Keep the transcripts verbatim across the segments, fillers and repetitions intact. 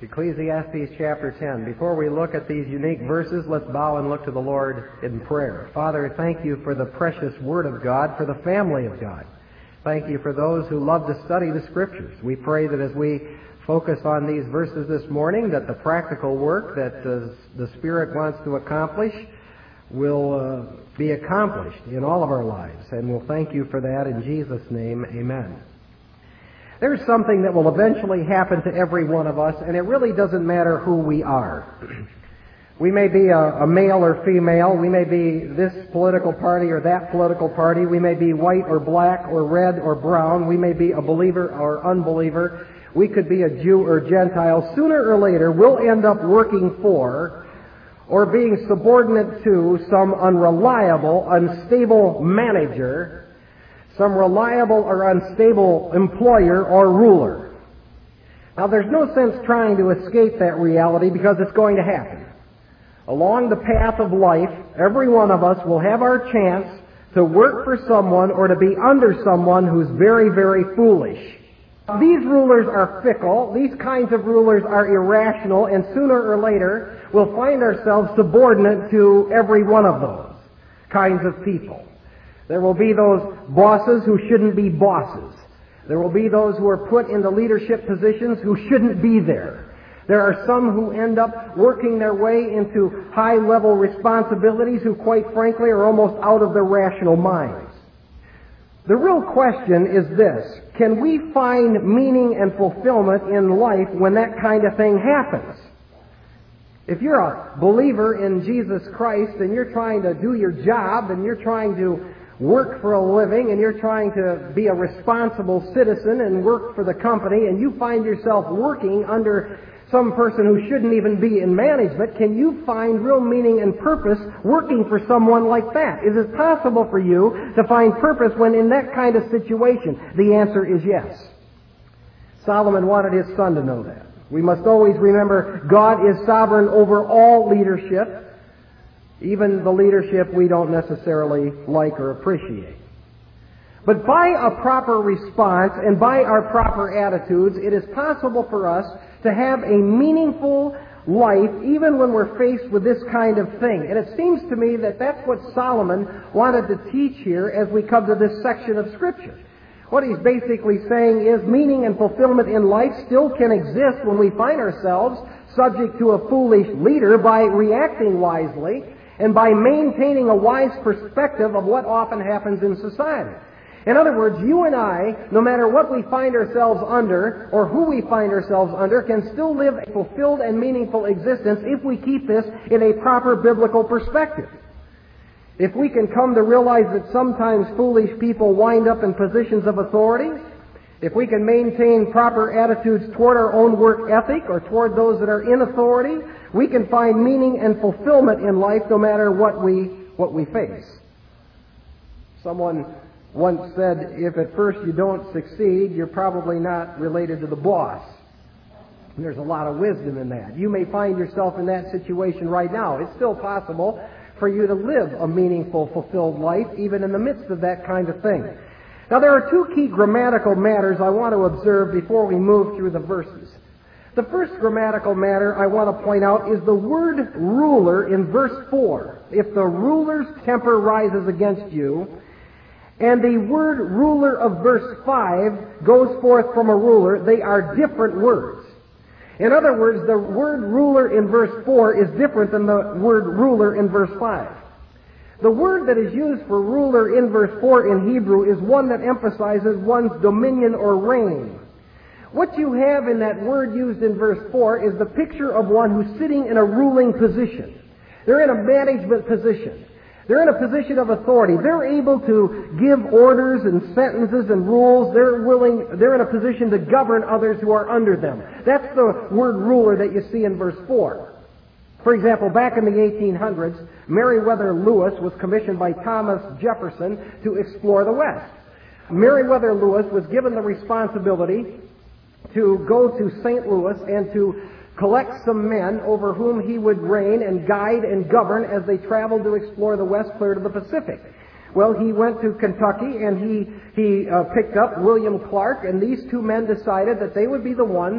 Ecclesiastes chapter ten. Before we look at these unique verses, let's bow and look to the Lord in prayer. Father, thank you for the precious Word of God, for the family of God. Thank you for those who love to study the Scriptures. We pray that as we focus on these verses this morning, that the practical work that uh, the Spirit wants to accomplish will uh, be accomplished in all of our lives. And we'll thank you for that in Jesus' name. Amen. There's something that will eventually happen to every one of us, and it really doesn't matter who we are. We may be a, a male or female. We may be this political party or that political party. We may be white or black or red or brown. We may be a believer or unbeliever. We could be a Jew or Gentile. Sooner or later, we'll end up working for or being subordinate to some unreliable, unstable manager, some reliable or unstable employer or ruler. Now, there's no sense trying to escape that reality because it's going to happen. Along the path of life, every one of us will have our chance to work for someone or to be under someone who's very, very foolish. These rulers are fickle, these kinds of rulers are irrational, and sooner or later we'll find ourselves subordinate to every one of those kinds of people. There will be those bosses who shouldn't be bosses. There will be those who are put into leadership positions who shouldn't be there. There are some who end up working their way into high-level responsibilities who, quite frankly, are almost out of their rational minds. The real question is this: can we find meaning and fulfillment in life when that kind of thing happens? If you're a believer in Jesus Christ and you're trying to do your job and you're trying to work for a living and you're trying to be a responsible citizen and work for the company, and you find yourself working under some person who shouldn't even be in management, can you find real meaning and purpose working for someone like that? Is it possible for you to find purpose when in that kind of situation? The answer is yes. Solomon wanted his son to know that. We must always remember God is sovereign over all leadership, even the leadership we don't necessarily like or appreciate. But by a proper response and by our proper attitudes, it is possible for us to have a meaningful life even when we're faced with this kind of thing. And it seems to me that that's what Solomon wanted to teach here as we come to this section of Scripture. What he's basically saying is meaning and fulfillment in life still can exist when we find ourselves subject to a foolish leader by reacting wisely and by maintaining a wise perspective of what often happens in society. In other words, you and I, no matter what we find ourselves under or who we find ourselves under, can still live a fulfilled and meaningful existence if we keep this in a proper biblical perspective. If we can come to realize that sometimes foolish people wind up in positions of authority, if we can maintain proper attitudes toward our own work ethic or toward those that are in authority, we can find meaning and fulfillment in life no matter what we what we face. Someone once said, if at first you don't succeed, you're probably not related to the boss. And there's a lot of wisdom in that. You may find yourself in that situation right now. It's still possible for you to live a meaningful, fulfilled life, even in the midst of that kind of thing. Now, there are two key grammatical matters I want to observe before we move through the verses. The first grammatical matter I want to point out is the word ruler in verse four. If the ruler's temper rises against you, and the word ruler of verse five goes forth from a ruler, they are different words. In other words, the word ruler in verse four is different than the word ruler in verse five. The word that is used for ruler in verse four in Hebrew is one that emphasizes one's dominion or reign. What you have in that word used in verse four is the picture of one who's sitting in a ruling position. They're in a management position. They're in a position of authority. They're able to give orders and sentences and rules. They're willing, they're in a position to govern others who are under them. That's the word ruler that you see in verse four. For example, back in the eighteen hundreds, Meriwether Lewis was commissioned by Thomas Jefferson to explore the West. Meriwether Lewis was given the responsibility to go to Saint Louis and to collect some men over whom he would reign and guide and govern as they traveled to explore the West clear to the Pacific. Well, he went to Kentucky and he, he uh, picked up William Clark, and these two men decided that they would be the ones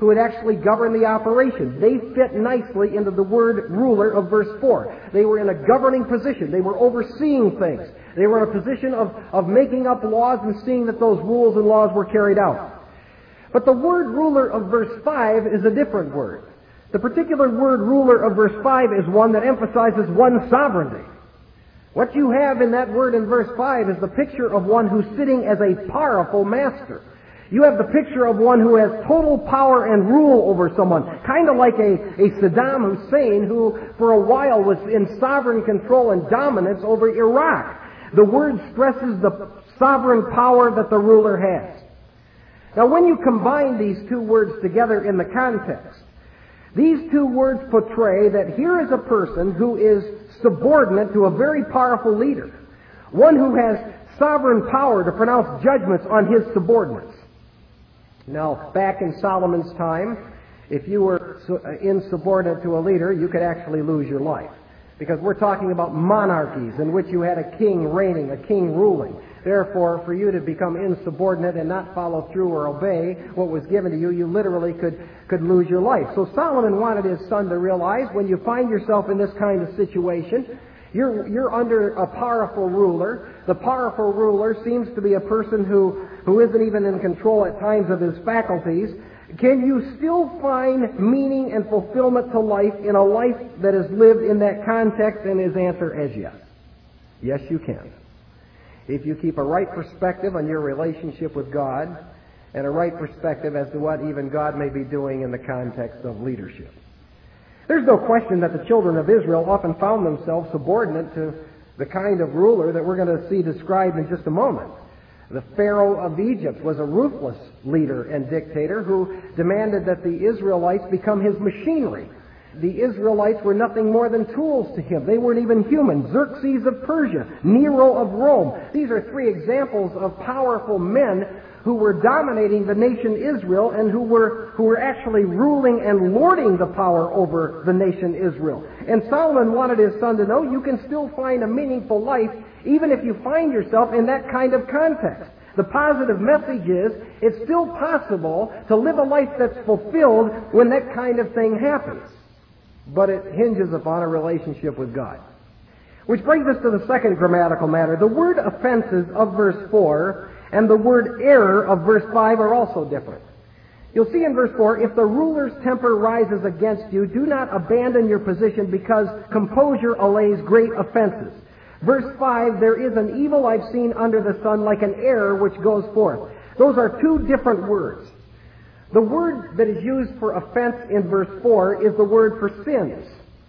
who would actually govern the operation. They fit nicely into the word ruler of verse four. They were in a governing position. They were overseeing things. They were in a position of, of making up laws and seeing that those rules and laws were carried out. But the word ruler of verse five is a different word. The particular word ruler of verse five is one that emphasizes one's sovereignty. What you have in that word in verse five is the picture of one who's sitting as a powerful master. You have the picture of one who has total power and rule over someone, kind of like a, a Saddam Hussein who for a while was in sovereign control and dominance over Iraq. The word stresses the sovereign power that the ruler has. Now when you combine these two words together in the context, these two words portray that here is a person who is subordinate to a very powerful leader, one who has sovereign power to pronounce judgments on his subordinates. Now, back in Solomon's time, if you were insubordinate to a leader, you could actually lose your life. Because we're talking about monarchies in which you had a king reigning, a king ruling. Therefore, for you to become insubordinate and not follow through or obey what was given to you, you literally could, could lose your life. So Solomon wanted his son to realize when you find yourself in this kind of situation, you're, you're under a powerful ruler. The powerful ruler seems to be a person who, who isn't even in control at times of his faculties. Can you still find meaning and fulfillment to life in a life that is lived in that context? And his answer is yes. Yes, you can. If you keep a right perspective on your relationship with God and a right perspective as to what even God may be doing in the context of leadership. There's no question that the children of Israel often found themselves subordinate to the kind of ruler that we're going to see described in just a moment. The Pharaoh of Egypt was a ruthless leader and dictator who demanded that the Israelites become his machinery. The Israelites were nothing more than tools to him. They weren't even human. Xerxes of Persia, Nero of Rome. These are three examples of powerful men who were dominating the nation Israel and who were, who were actually ruling and lording the power over the nation Israel. And Solomon wanted his son to know you can still find a meaningful life even if you find yourself in that kind of context. The positive message is it's still possible to live a life that's fulfilled when that kind of thing happens. But it hinges upon a relationship with God. Which brings us to the second grammatical matter. The word offenses of verse four and the word error of verse five are also different. You'll see in verse four, if the ruler's temper rises against you, do not abandon your position because composure allays great offenses. Verse five, there is an evil I've seen under the sun like an error which goes forth. Those are two different words. The word that is used for offense in verse four is the word for sins.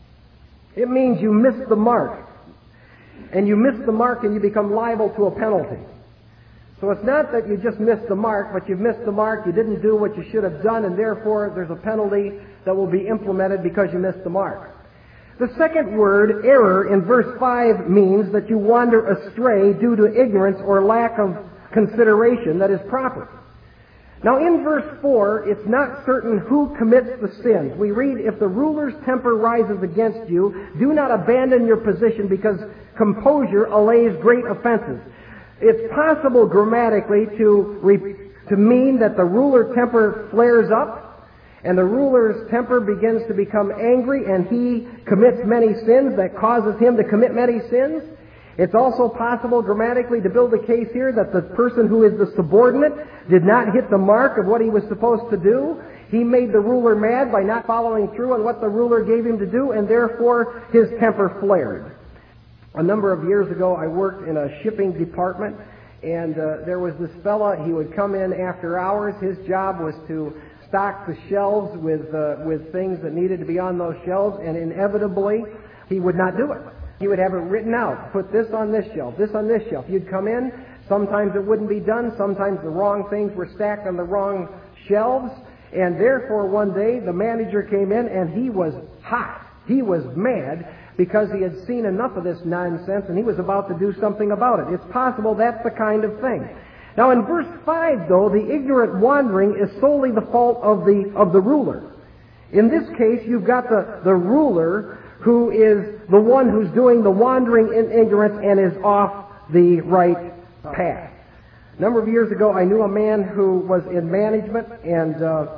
It means you miss the mark. And you miss the mark and you become liable to a penalty. So it's not that you just missed the mark, but you've missed the mark, you didn't do what you should have done, and therefore there's a penalty that will be implemented because you missed the mark. The second word, error, in verse five means that you wander astray due to ignorance or lack of consideration that is proper. Now in verse four, it's not certain who commits the sins. We read, if the ruler's temper rises against you, do not abandon your position because composure allays great offenses. It's possible grammatically to, re- to mean that the ruler's temper flares up and the ruler's temper begins to become angry and he commits many sins that causes him to commit many sins. It's also possible grammatically to build a case here that the person who is the subordinate did not hit the mark of what he was supposed to do. He made the ruler mad by not following through on what the ruler gave him to do, and therefore his temper flared. A number of years ago, I worked in a shipping department, and uh, there was this fella. He would come in after hours. His job was to stock the shelves with uh, with things that needed to be on those shelves, and inevitably, he would not do it. He would have it written out. Put this on this shelf, this on this shelf. You'd come in. Sometimes it wouldn't be done. Sometimes the wrong things were stacked on the wrong shelves. And therefore, one day, the manager came in, and he was hot. He was mad because he had seen enough of this nonsense, and he was about to do something about it. It's possible that's the kind of thing. Now, in verse five, though, the ignorant wandering is solely the fault of the of the ruler. In this case, you've got the, the ruler who is the one who's doing the wandering in ignorance and is off the right path. A number of years ago, I knew a man who was in management, and uh,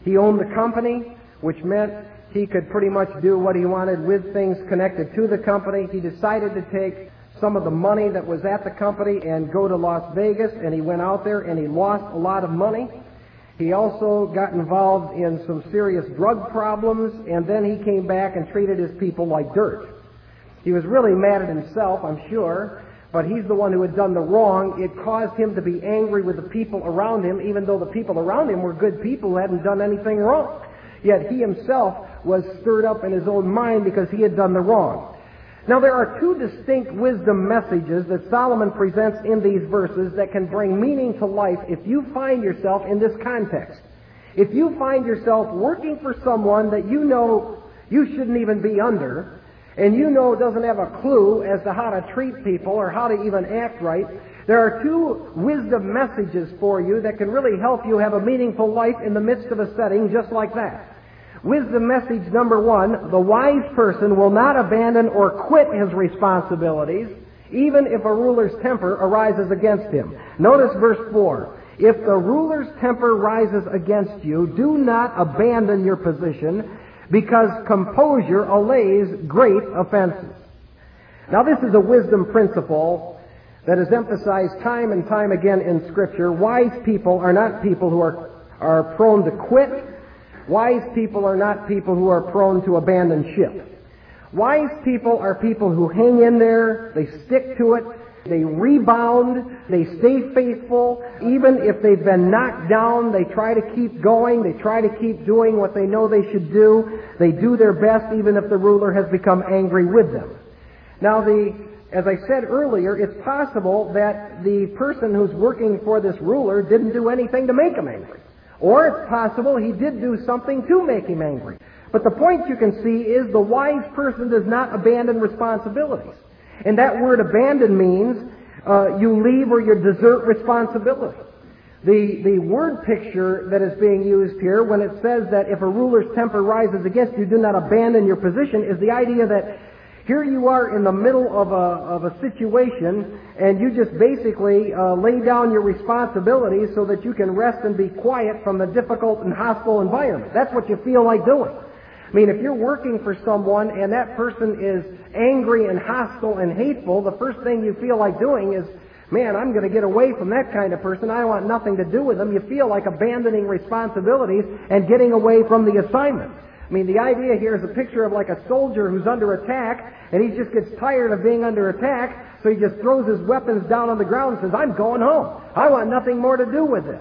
He owned the company, which meant he could pretty much do what he wanted with things connected to the company. He decided to take some of the money that was at the company and go to Las Vegas, and he went out there and he lost a lot of money. He also got involved in some serious drug problems, and then he came back and treated his people like dirt. He was really mad at himself, I'm sure, but he's the one who had done the wrong. It caused him to be angry with the people around him, even though the people around him were good people who hadn't done anything wrong. Yet he himself was stirred up in his own mind because he had done the wrong. Now, there are two distinct wisdom messages that Solomon presents in these verses that can bring meaning to life if you find yourself in this context. If you find yourself working for someone that you know you shouldn't even be under, and you know doesn't have a clue as to how to treat people or how to even act right, there are two wisdom messages for you that can really help you have a meaningful life in the midst of a setting just like that. Wisdom message number one, the wise person will not abandon or quit his responsibilities, even if a ruler's temper arises against him. Notice verse four. If the ruler's temper rises against you, do not abandon your position, because composure allays great offenses. Now, this is a wisdom principle that is emphasized time and time again in Scripture. Wise people are not people who are, are prone to quit. Wise people are not people who are prone to abandon ship. Wise people are people who hang in there, they stick to it, they rebound, they stay faithful. Even if they've been knocked down, they try to keep going, they try to keep doing what they know they should do. They do their best even if the ruler has become angry with them. Now, the, as I said earlier, it's possible that the person who's working for this ruler didn't do anything to make him angry. Or it's possible he did do something to make him angry. But the point you can see is the wise person does not abandon responsibilities. And that word abandon means uh, you leave or you desert responsibility. The, the word picture that is being used here when it says that if a ruler's temper rises against you, do not abandon your position, is the idea that here you are in the middle of a, of a situation, and you just basically uh, lay down your responsibilities so that you can rest and be quiet from the difficult and hostile environment. That's what you feel like doing. I mean, if you're working for someone and that person is angry and hostile and hateful, the first thing you feel like doing is, man, I'm going to get away from that kind of person. I want nothing to do with them. You feel like abandoning responsibilities and getting away from the assignment. I mean, the idea here is a picture of like a soldier who's under attack, and he just gets tired of being under attack, so he just throws his weapons down on the ground and says, I'm going home. I want nothing more to do with this.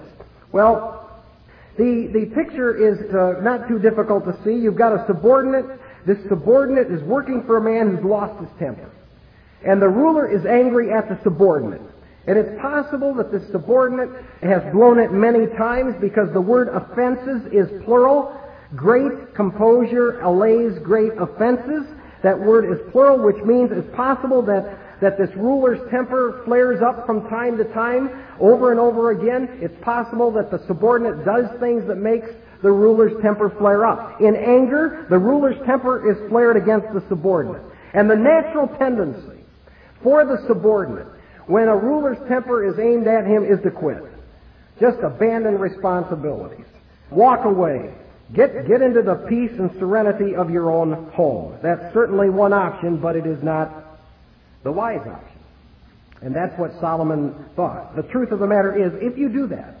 Well, the, the picture is uh, not too difficult to see. You've got a subordinate. This subordinate is working for a man who's lost his temper. And the ruler is angry at the subordinate. And it's possible that the subordinate has blown it many times because the word offenses is plural. Great composure allays great offenses. That word is plural, which means it's possible that, that this ruler's temper flares up from time to time, over and over again. It's possible that the subordinate does things that makes the ruler's temper flare up. In anger, the ruler's temper is flared against the subordinate. And the natural tendency for the subordinate, when a ruler's temper is aimed at him, is to quit. Just abandon responsibilities. Walk away. Get, get into the peace and serenity of your own home. That's certainly one option, but it is not the wise option. And that's what Solomon thought. The truth of the matter is, if you do that,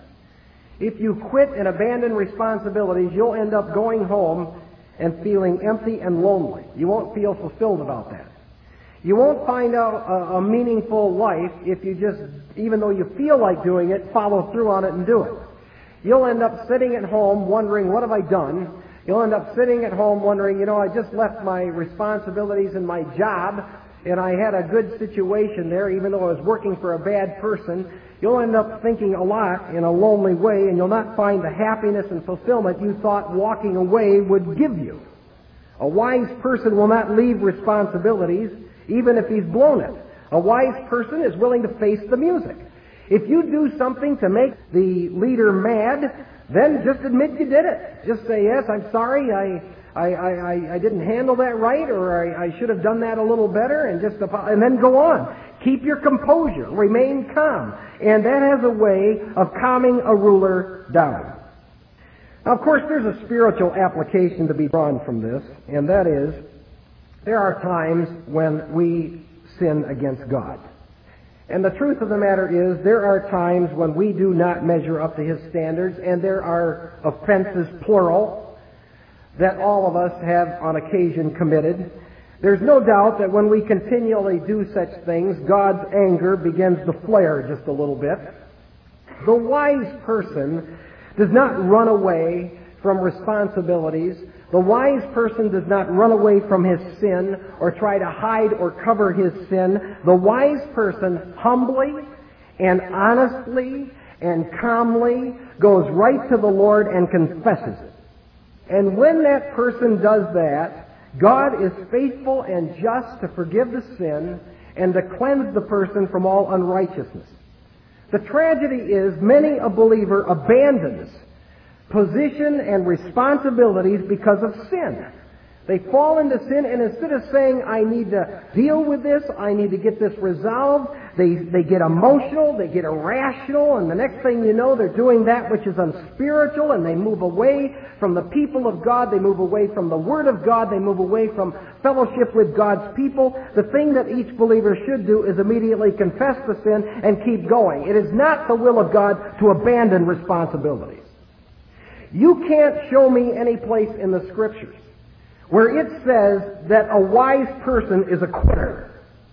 if you quit and abandon responsibilities, you'll end up going home and feeling empty and lonely. You won't feel fulfilled about that. You won't find out a, a meaningful life if you just, even though you feel like doing it, follow through on it and do it. You'll end up sitting at home wondering, what have I done? You'll end up sitting at home wondering, you know, I just left my responsibilities in my job, and I had a good situation there, even though I was working for a bad person. You'll end up thinking a lot in a lonely way, and you'll not find the happiness and fulfillment you thought walking away would give you. A wise person will not leave responsibilities, even if he's blown it. A wise person is willing to face the music. If you do something to make the leader mad, then just admit you did it. Just say, yes, I'm sorry, I I, I, I didn't handle that right, or I, I should have done that a little better, and just and then go on. Keep your composure. Remain calm. And that has a way of calming a ruler down. Now, of course, there's a spiritual application to be drawn from this, and that is, there are times when we sin against God. And the truth of the matter is, there are times when we do not measure up to His standards, and there are offenses, plural, that all of us have on occasion committed. There's no doubt that when we continually do such things, God's anger begins to flare just a little bit. The wise person does not run away from responsibilities. The wise person does not run away from his sin or try to hide or cover his sin. The wise person humbly and honestly and calmly goes right to the Lord and confesses it. And when that person does that, God is faithful and just to forgive the sin and to cleanse the person from all unrighteousness. The tragedy is many a believer abandons position and responsibilities because of sin. They fall into sin, and instead of saying, I need to deal with this, I need to get this resolved, they, they get emotional, they get irrational, and the next thing you know, they're doing that which is unspiritual, and they move away from the people of God, they move away from the Word of God, they move away from fellowship with God's people. The thing that each believer should do is immediately confess the sin and keep going. It is not the will of God to abandon responsibilities. You can't show me any place in the Scriptures where it says that a wise person is a quitter.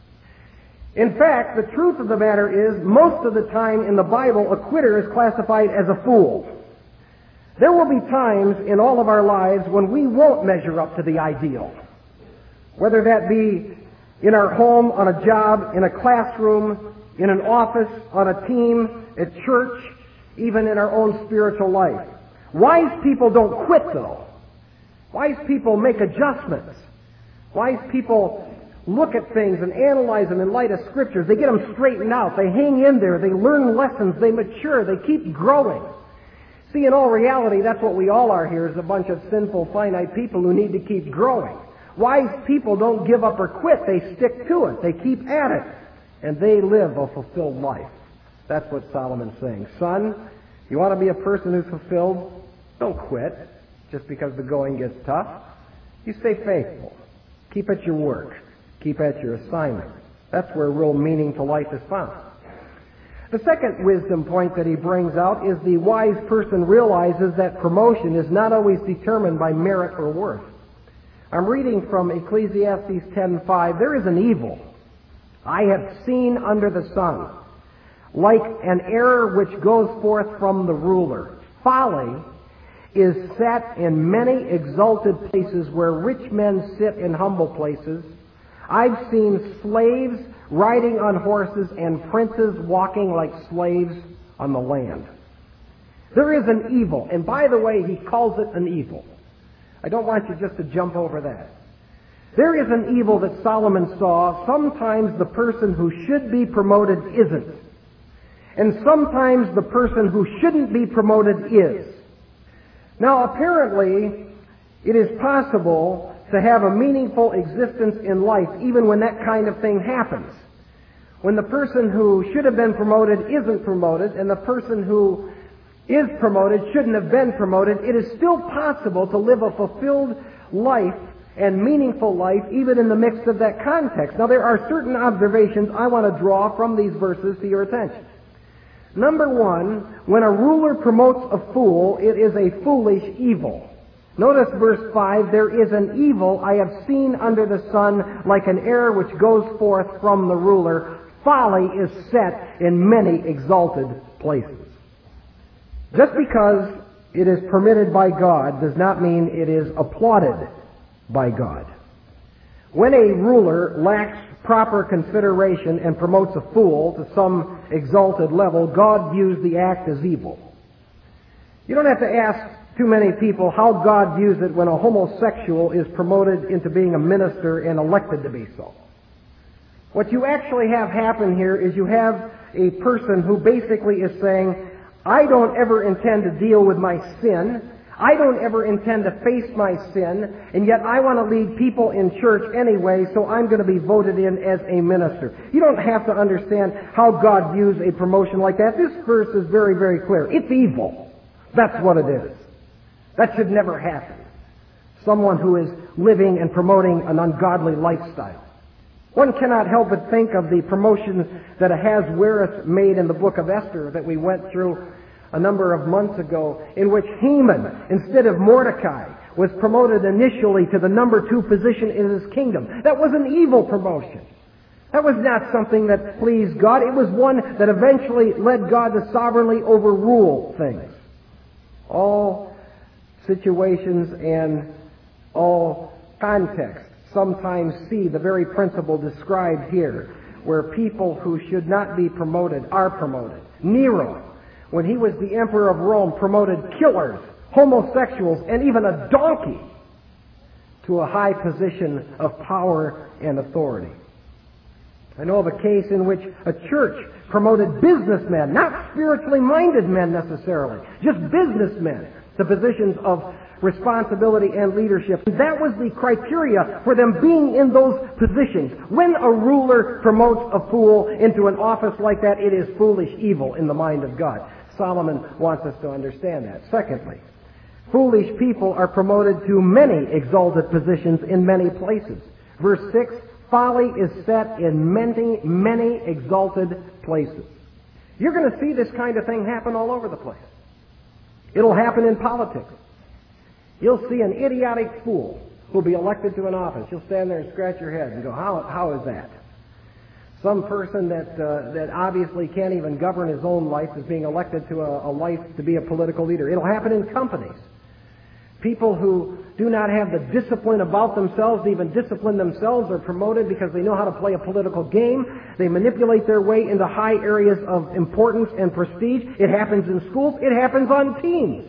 In fact, the truth of the matter is, most of the time in the Bible, a quitter is classified as a fool. There will be times in all of our lives when we won't measure up to the ideal. Whether that be in our home, on a job, in a classroom, in an office, on a team, at church, even in our own spiritual life. Wise people don't quit, though. Wise people make adjustments. Wise people look at things and analyze them in light of Scriptures. They get them straightened out. They hang in there. They learn lessons. They mature. They keep growing. See, in all reality, that's what we all are here, is a bunch of sinful, finite people who need to keep growing. Wise people don't give up or quit. They stick to it. They keep at it. And they live a fulfilled life. That's what Solomon's saying. Son, you want to be a person who's fulfilled? Don't quit just because the going gets tough. You stay faithful. Keep at your work. Keep at your assignment. That's where real meaning to life is found. The second wisdom point that he brings out is the wise person realizes that promotion is not always determined by merit or worth. I'm reading from Ecclesiastes ten five. There is an evil I have seen under the sun, like an error which goes forth from the ruler. Folly is set in many exalted places where rich men sit in humble places. I've seen slaves riding on horses and princes walking like slaves on the land. There is an evil, and by the way, he calls it an evil. I don't want you just to jump over that. There is an evil that Solomon saw. Sometimes the person who should be promoted isn't. And sometimes the person who shouldn't be promoted is. Now, apparently, it is possible to have a meaningful existence in life even when that kind of thing happens. When the person who should have been promoted isn't promoted, and the person who is promoted shouldn't have been promoted, it is still possible to live a fulfilled life and meaningful life even in the midst of that context. Now, there are certain observations I want to draw from these verses to your attention. Number one, when a ruler promotes a fool, it is a foolish evil. Notice verse five, there is an evil I have seen under the sun, like an error which goes forth from the ruler. Folly is set in many exalted places. Just because it is permitted by God does not mean it is applauded by God. When a ruler lacks proper consideration and promotes a fool to some exalted level, God views the act as evil. You don't have to ask too many people how God views it when a homosexual is promoted into being a minister and elected to be so. What you actually have happen here is you have a person who basically is saying, I don't ever intend to deal with my sin. I don't ever intend to face my sin, and yet I want to lead people in church anyway, so I'm going to be voted in as a minister. You don't have to understand how God views a promotion like that. This verse is very, very clear. It's evil. That's what it is. That should never happen. Someone who is living and promoting an ungodly lifestyle. One cannot help but think of the promotion that Ahasuerus made in the book of Esther that we went through a number of months ago, in which Haman, instead of Mordecai, was promoted initially to the number two position in his kingdom. That was an evil promotion. That was not something that pleased God. It was one that eventually led God to sovereignly overrule things. All situations and all contexts sometimes see the very principle described here, where people who should not be promoted are promoted. Nero, when he was the emperor of Rome, promoted killers, homosexuals, and even a donkey to a high position of power and authority. I know of a case in which a church promoted businessmen, not spiritually minded men necessarily, just businessmen, to positions of responsibility and leadership. That was the criteria for them being in those positions. When a ruler promotes a fool into an office like that, it is foolish evil in the mind of God. Solomon wants us to understand that. Secondly, foolish people are promoted to many exalted positions in many places. Verse six, folly is set in many, many exalted places. You're going to see this kind of thing happen all over the place. It'll happen in politics. You'll see an idiotic fool who'll be elected to an office. You'll stand there and scratch your head and go, how, how is that? Some person that uh, that obviously can't even govern his own life is being elected to a, a life to be a political leader. It'll happen in companies. People who do not have the discipline about themselves to even discipline themselves are promoted because they know how to play a political game. They manipulate their way into high areas of importance and prestige. It happens in schools. It happens on teams.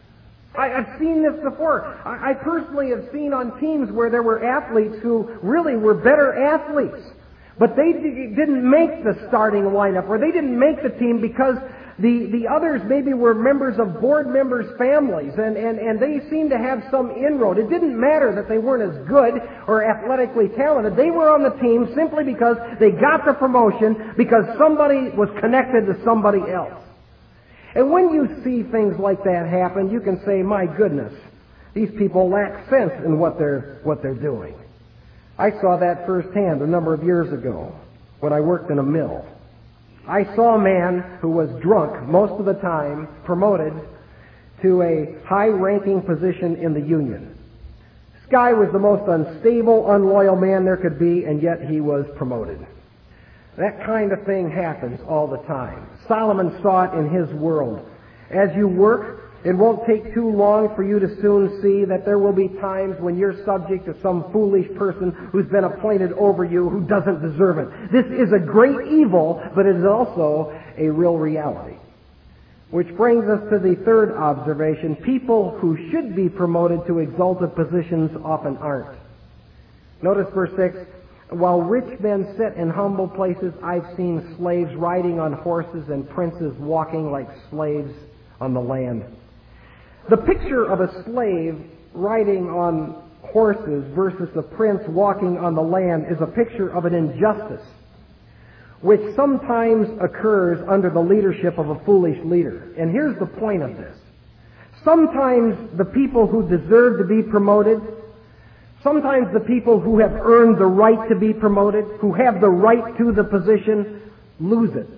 I, I've seen this before. I, I personally have seen on teams where there were athletes who really were better athletes, but they d- didn't make the starting lineup, or they didn't make the team because the, the others maybe were members of board members' families, and, and, and they seemed to have some inroad. It didn't matter that they weren't as good or athletically talented. They were on the team simply because they got the promotion because somebody was connected to somebody else. And when you see things like that happen, you can say, my goodness, these people lack sense in what they're, what they're doing. I saw that firsthand a number of years ago when I worked in a mill. I saw a man who was drunk most of the time promoted to a high-ranking position in the union. This guy was the most unstable, unloyal man there could be, and yet he was promoted. That kind of thing happens all the time. Solomon saw it in his world. As you work, it won't take too long for you to soon see that there will be times when you're subject to some foolish person who's been appointed over you who doesn't deserve it. This is a great evil, but it is also a real reality. Which brings us to the third observation. People who should be promoted to exalted positions often aren't. Notice verse six. While rich men sit in humble places, I've seen slaves riding on horses and princes walking like slaves on the land. The picture of a slave riding on horses versus the prince walking on the land is a picture of an injustice which sometimes occurs under the leadership of a foolish leader. And here's the point of this. Sometimes the people who deserve to be promoted, sometimes the people who have earned the right to be promoted, who have the right to the position, lose it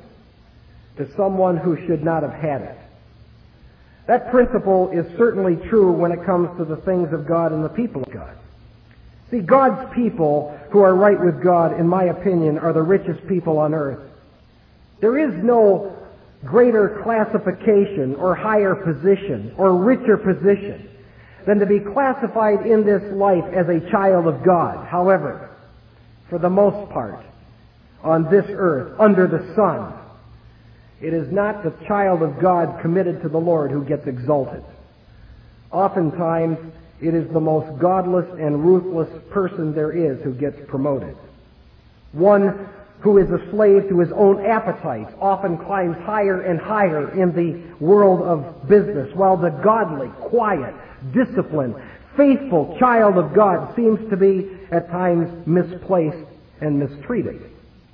to someone who should not have had it. That principle is certainly true when it comes to the things of God and the people of God. See, God's people who are right with God, in my opinion, are the richest people on earth. There is no greater classification or higher position or richer position than to be classified in this life as a child of God. However, for the most part, on this earth, under the sun, it is not the child of God committed to the Lord who gets exalted. Oftentimes, it is the most godless and ruthless person there is who gets promoted. One who is a slave to his own appetites often climbs higher and higher in the world of business, while the godly, quiet, disciplined, faithful child of God seems to be at times misplaced and mistreated.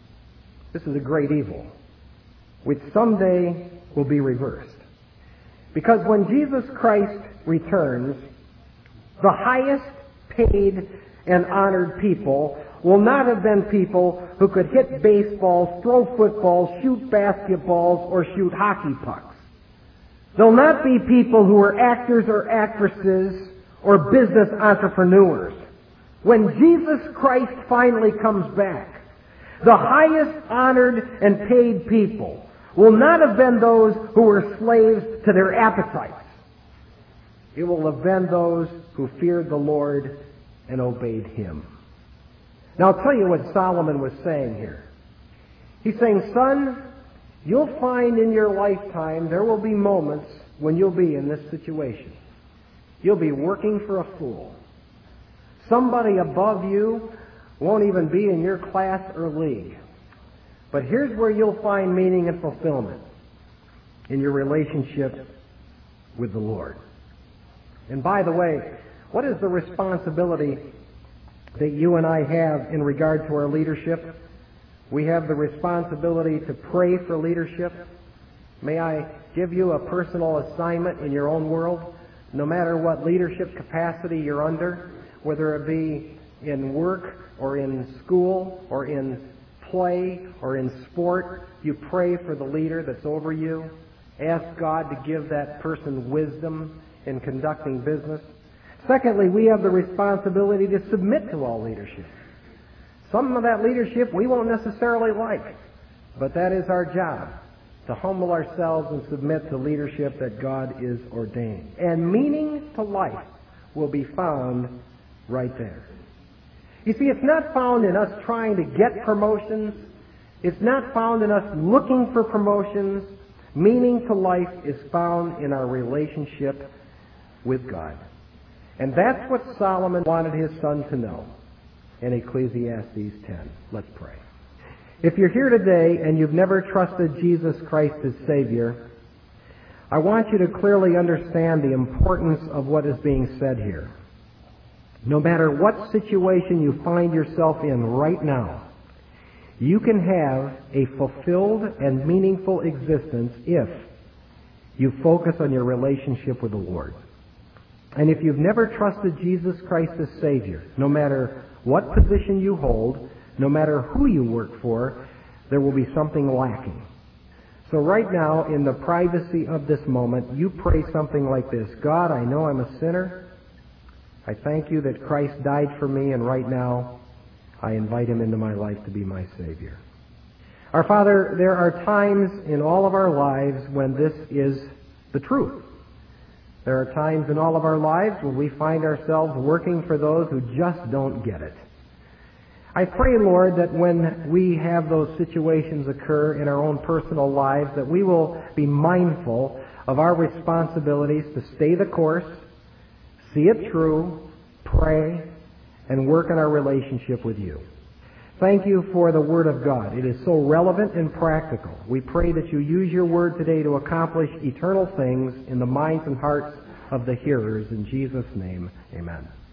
This is a great evil, which someday will be reversed. Because when Jesus Christ returns, the highest paid and honored people will not have been people who could hit baseballs, throw footballs, shoot basketballs, or shoot hockey pucks. They'll not be people who are actors or actresses or business entrepreneurs. When Jesus Christ finally comes back, the highest honored and paid people will not have been those who were slaves to their appetites. It will have been those who feared the Lord and obeyed Him. Now I'll tell you what Solomon was saying here. He's saying, son, you'll find in your lifetime there will be moments when you'll be in this situation. You'll be working for a fool. Somebody above you won't even be in your class or league. But here's where you'll find meaning and fulfillment, in your relationship with the Lord. And by the way, what is the responsibility that you and I have in regard to our leadership? We have the responsibility to pray for leadership. May I give you a personal assignment in your own world? No matter what leadership capacity you're under, whether it be in work or in school or in play or in sport, you pray for the leader that's over you. Ask God to give that person wisdom in conducting business. Secondly, we have the responsibility to submit to all leadership. Some of that leadership we won't necessarily like, but that is our job, to humble ourselves and submit to leadership that God is ordained. And meaning to life will be found right there. You see, it's not found in us trying to get promotions. It's not found in us looking for promotions. Meaning to life is found in our relationship with God. And that's what Solomon wanted his son to know in Ecclesiastes ten. Let's pray. If you're here today and you've never trusted Jesus Christ as Savior, I want you to clearly understand the importance of what is being said here. No matter what situation you find yourself in right now, you can have a fulfilled and meaningful existence if you focus on your relationship with the Lord. And if you've never trusted Jesus Christ as Savior, no matter what position you hold, no matter who you work for, there will be something lacking. So right now, in the privacy of this moment, you pray something like this: God, I know I'm a sinner. I thank you that Christ died for me, and right now I invite Him into my life to be my Savior. Our Father, there are times in all of our lives when this is the truth. There are times in all of our lives when we find ourselves working for those who just don't get it. I pray, Lord, that when we have those situations occur in our own personal lives, that we will be mindful of our responsibilities to stay the course, see it through, pray, and work on our relationship with you. Thank you for the Word of God. It is so relevant and practical. We pray that you use your Word today to accomplish eternal things in the minds and hearts of the hearers. In Jesus' name, amen.